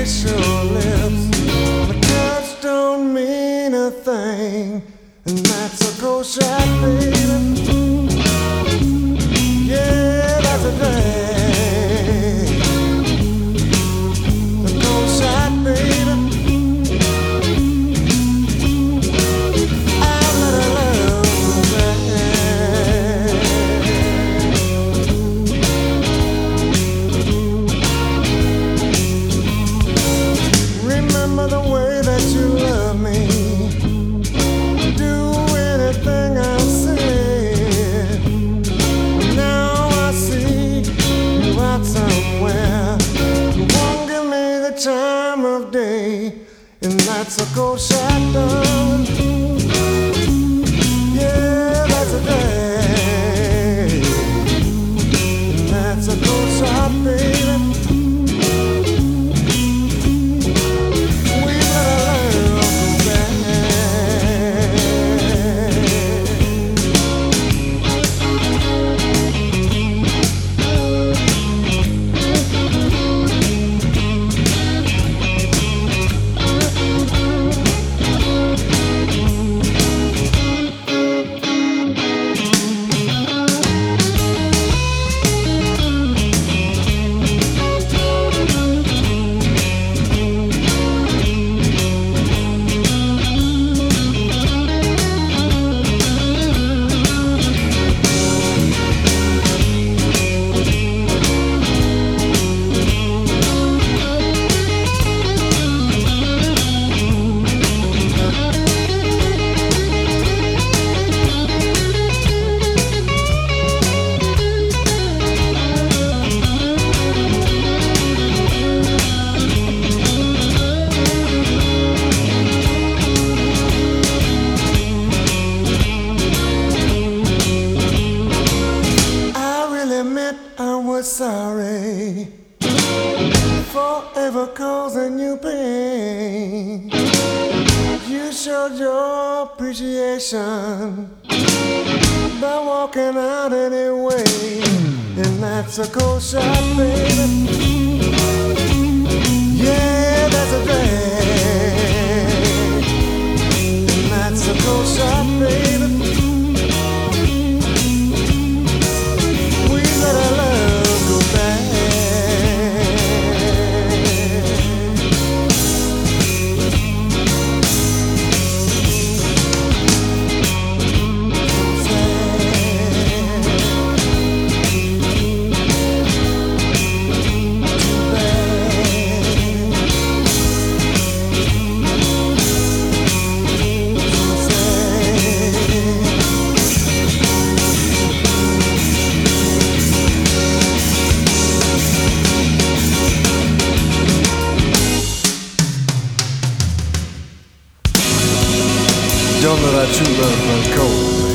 kiss your lips. A touch don't mean a thing, and that's a cold shot, baby. Yeah, that's a thing. A cold shot, baby. I'll let her love back. Remember the way that you love me. Do anything I said. Now I see you out somewhere. You won't give me the time of day, and that's a cold shot, darling. Yeah, that's a day, and that's a cold shot, baby. I was sorry for ever causing you pain. You showed your appreciation by walking out anyway, and that's a cold shot, baby. Yeah, that's a thing, and that's a cold shot, baby. Don't let our true love run cold.